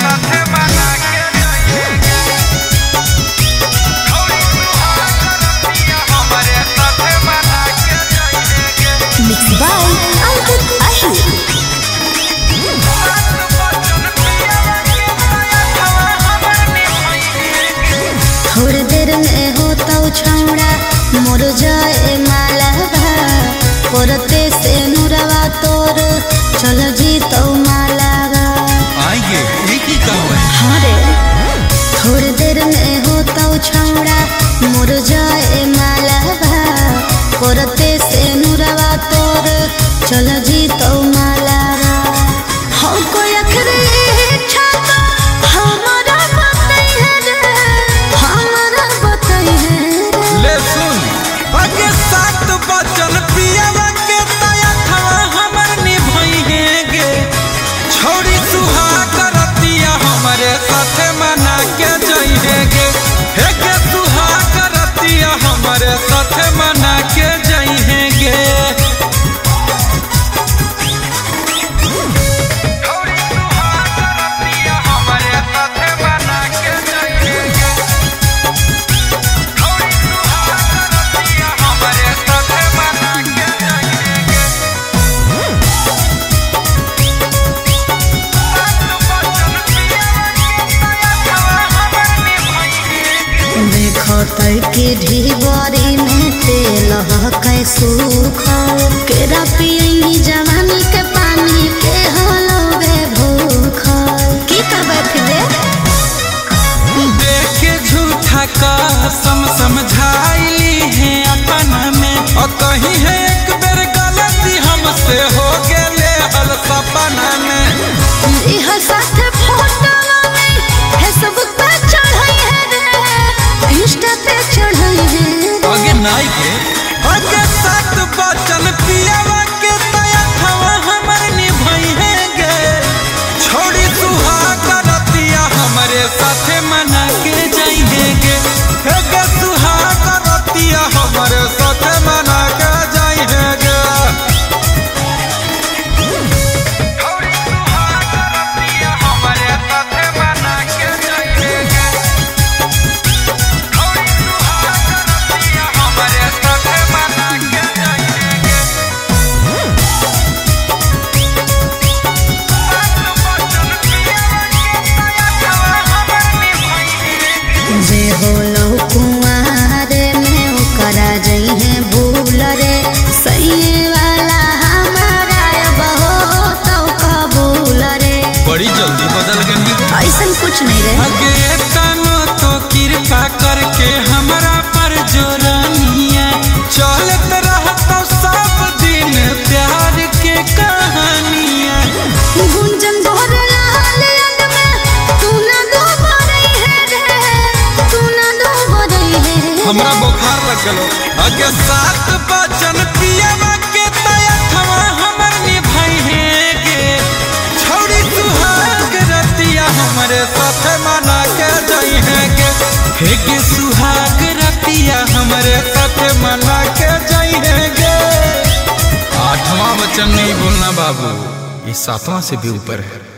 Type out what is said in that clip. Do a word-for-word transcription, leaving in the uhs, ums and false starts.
Mixed by Ankit Ashur. थोड़ी देर में होता छौड़ा मोर जाए मालावा परते से नुरवा तोर चल जी तो मालावा आइए एक ही काम है। हाँ रे थोड़ी देर में होता छौड़ा मोर जाए मालावा परते से नुरवा तोर चल जी तो मालावा हो कोई अखरे इच्छा तो हमारा बताई है रे हमारा बताई है रे। ले सुन आगे सात बचन पियावा के तया थवा हमर निभाई है गे छोड़ी सुहाग रतिया हमारे साथे मना के जाई है गे हे गे सुहाग रतिया हमारे साथे मना के जाई है गे देखते कि ढीबरी में तेल है सूख केरा पियनी जवानी के पानी के हलोगे भूख की करबे फिर देख के झूठा कसम समझाइली है अपना में और कहीं है एक बेर गलती हमसे हो गेले हल सपना में इह साथे फोटो में फेसबुक पे चढ़ाई है रे इंस्टा पे चढ़ाई है आगे नाई के आगे सात बचन पियावा के तया थवा हमर निभाई है गे छोड़ी सुहाग रतिया हमारे साथे मना के जाई है गे हे गे सुहाग रतिया हमारे साथे मना के जाई है गे जे होलो कुंवारे में ओकरा जई है भूल रे सही वाला हमारा बहो तो कबूल रे बड़ी जल्दी बदल गई ऐसन कुछ नहीं रे अगे तनो तो कृपा करके हमरा पर जोरानिया चलत रहता सब दिन प्यार के कहानियां गुंजन भर लाल अंग में तू ना दो बरई है रे तू ना दो बरई है हमरा बुखार लग गलो अगे सात बचन पियावा के तया थवा हमर निभाई है गे छोड़ी सुहाग रतिया हमारे साथे मना के जाई है गे हे गे सुहाग रतिया हमारे साथे मना के जाई है गे आठवां वचन नहीं बोलना बाबू ये सातवां से भी ऊपर है।